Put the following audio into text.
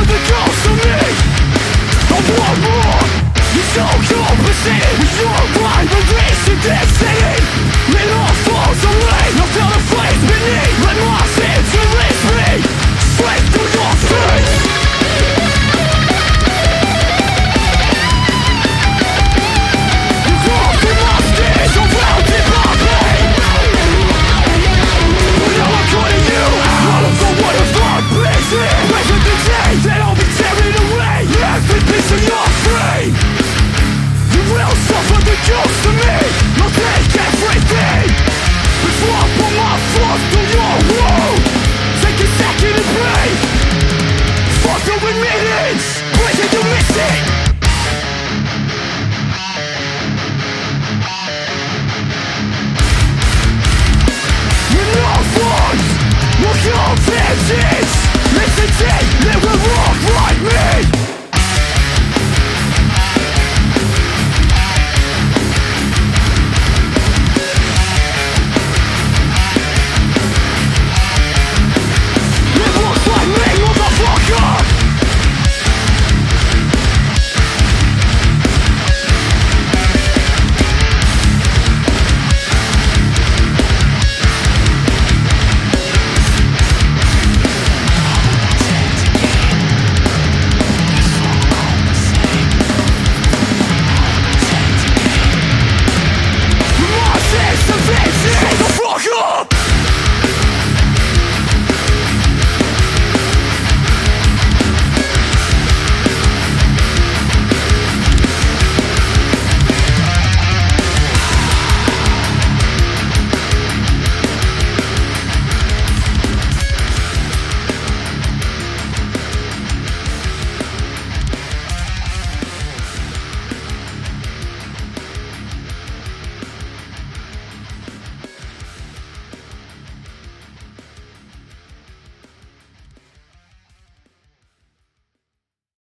the ghost of me. I want more. You're so compensated with your blind release in this city. It all falls away. I feel the flames beneath. Let my sins release me. Straight through your face. You crawl through my skin, surrounded by pain. But now I'm calling you out of the one of our places. Present the day that I'll be tearing away every piece of your frame. You will suffer the ghost of me. You'll take everything before I put my foot through your wound. Take a second and breathe. Fuck the meetings, where did you miss it?